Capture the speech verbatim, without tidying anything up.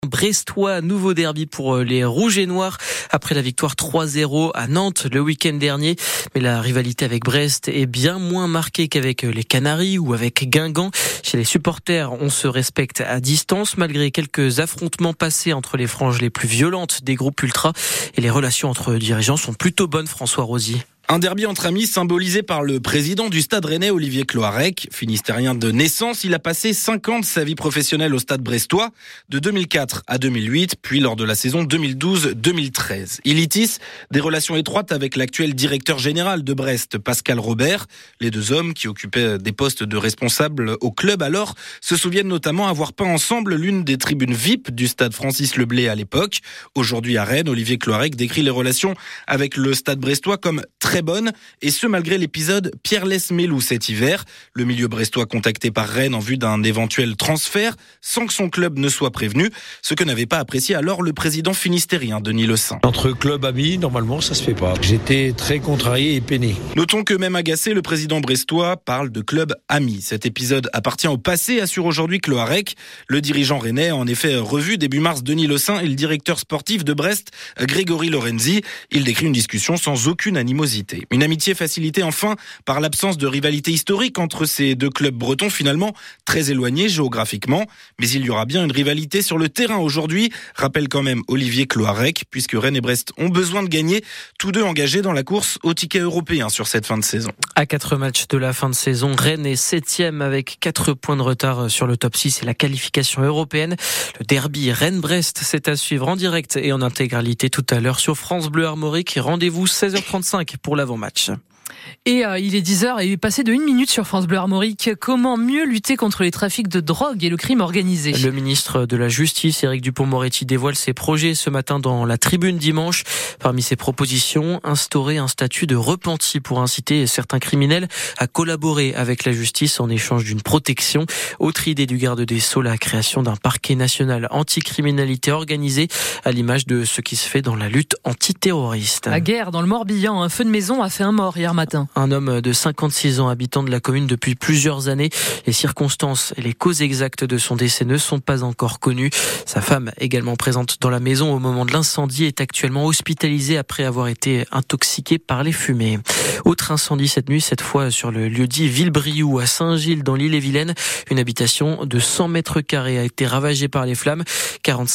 Brestois, nouveau derby pour les Rouges et Noirs après la victoire trois zéro à Nantes le week-end dernier. Mais la rivalité avec Brest est bien moins marquée qu'avec les Canaries ou avec Guingamp. Chez les supporters, on se respecte à distance malgré quelques affrontements passés entre les franges les plus violentes des groupes ultras. Et les relations entre dirigeants sont plutôt bonnes, François Rosier. Un derby entre amis symbolisé par le président du Stade Rennais, Olivier Cloarec. Finistérien de naissance, il a passé cinq ans de sa vie professionnelle au Stade brestois, de deux mille quatre à deux mille huit, puis lors de la saison deux mille douze deux mille treize. Il y tisse des relations étroites avec l'actuel directeur général de Brest, Pascal Robert. Les deux hommes, qui occupaient des postes de responsables au club alors, se souviennent notamment avoir peint ensemble l'une des tribunes V I P du Stade Francis Leblay à l'époque. Aujourd'hui à Rennes, Olivier Cloarec décrit les relations avec le Stade brestois comme très bonne, et ce malgré l'épisode Pierre-Lès-Mélou cet hiver. Le milieu brestois contacté par Rennes en vue d'un éventuel transfert sans que son club ne soit prévenu, ce que n'avait pas apprécié alors le président finistérien Denis Le Saint. Entre clubs amis, normalement ça se fait pas. J'étais très contrarié et peiné. Notons que même agacé, le président brestois parle de club amis. Cet épisode appartient au passé, assure aujourd'hui Cloarec. Le dirigeant rennais a en effet revu début mars Denis Le Saint et le directeur sportif de Brest, Grégory Lorenzi. Il décrit une discussion sans aucune animosité. Une amitié facilitée enfin par l'absence de rivalité historique entre ces deux clubs bretons finalement très éloignés géographiquement. Mais il y aura bien une rivalité sur le terrain aujourd'hui, rappelle quand même Olivier Cloarec, puisque Rennes et Brest ont besoin de gagner, tous deux engagés dans la course au ticket européen sur cette fin de saison. À quatre matchs de la fin de saison, Rennes est septième avec quatre points de retard sur le top six et la qualification européenne. Le derby Rennes-Brest, c'est à suivre en direct et en intégralité tout à l'heure sur France Bleu Armorique. Rendez-vous seize heures trente-cinq pour l'avant-match. Et euh, il est dix heures et il est passé de une minute sur France Bleu Armorique. Comment mieux lutter contre les trafics de drogue et le crime organisé ? Le ministre de la Justice, Éric Dupond-Moretti, dévoile ses projets ce matin dans la Tribune dimanche. Parmi ses propositions, instaurer un statut de repenti pour inciter certains criminels à collaborer avec la justice en échange d'une protection. Autre idée du garde des Sceaux, la création d'un parquet national anticriminalité organisé à l'image de ce qui se fait dans la lutte antiterroriste. La guerre dans le Morbihan, un feu de maison a fait un mort hier matin. Un homme de cinquante-six ans, habitant de la commune depuis plusieurs années. Les circonstances et les causes exactes de son décès ne sont pas encore connues. Sa femme, également présente dans la maison au moment de l'incendie, est actuellement hospitalisée après avoir été intoxiquée par les fumées. Autre incendie cette nuit, cette fois sur le lieu-dit Villebriou à Saint-Gilles dans l'Ille-et-Vilaine. Une habitation de cent mètres carrés a été ravagée par les flammes. quarante